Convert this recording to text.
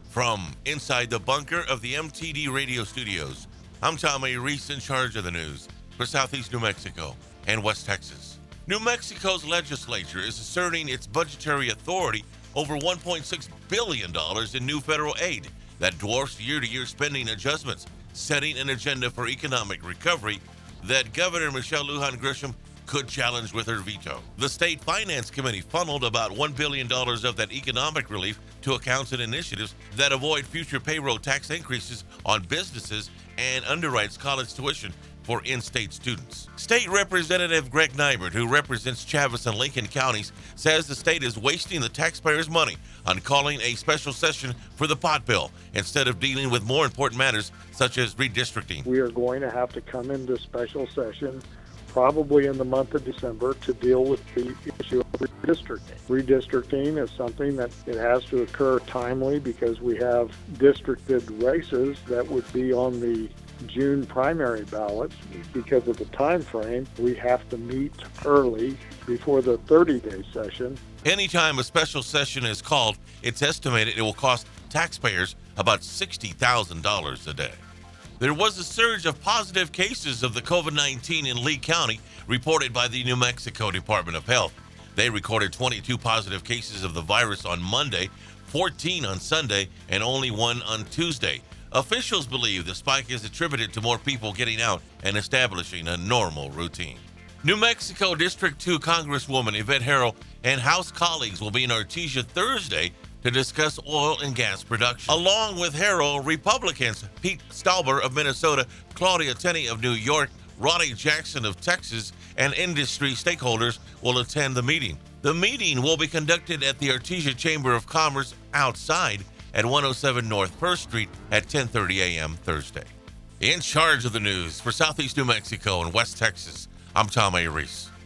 From inside the bunker of the MTD radio studios, I'm Tommy Reese, in charge of the news for Southeast New Mexico and West Texas. New Mexico's legislature is asserting its budgetary authority over $1.6 billion in new federal aid that dwarfs year-to-year spending adjustments, setting an agenda for economic recovery that Governor Michelle Lujan Grisham could challenge with her veto. The State Finance Committee funneled about $1 billion of that economic relief to accounts and initiatives that avoid future payroll tax increases on businesses and underwrites college tuition for in-state students. State Representative Greg Nybert, who represents Chaves and Lincoln counties, says the state is wasting the taxpayers' money on calling a special session for the pot bill instead of dealing with more important matters such as redistricting. We are going to have to come into special session probably in the month of December to deal with the issue of redistricting. Redistricting is something that it has to occur timely because we have districted races that would be on the June primary ballots. Because of the time frame, we have to meet early before the 30-day session. Anytime a special session is called, it's estimated it will cost taxpayers about $60,000 a day. There was a surge of positive cases of the COVID-19 in Lee County reported by the New Mexico Department of Health. They recorded 22 positive cases of the virus on Monday, 14 on Sunday, and only 1 on Tuesday. Officials believe the spike is attributed to more people getting out and establishing a normal routine. New Mexico District 2 Congresswoman Yvette Herrell and House colleagues will be in Artesia Thursday to discuss oil and gas production. Along with Herrell, Republicans Pete Stauber of Minnesota, Claudia Tenney of New York, Ronnie Jackson of Texas, and industry stakeholders will attend the meeting. The meeting will be conducted at the Artesia Chamber of Commerce outside at 107 North First Street at 10:30 a.m. Thursday. In charge of the news for Southeast New Mexico and West Texas, I'm Tom A. Reese.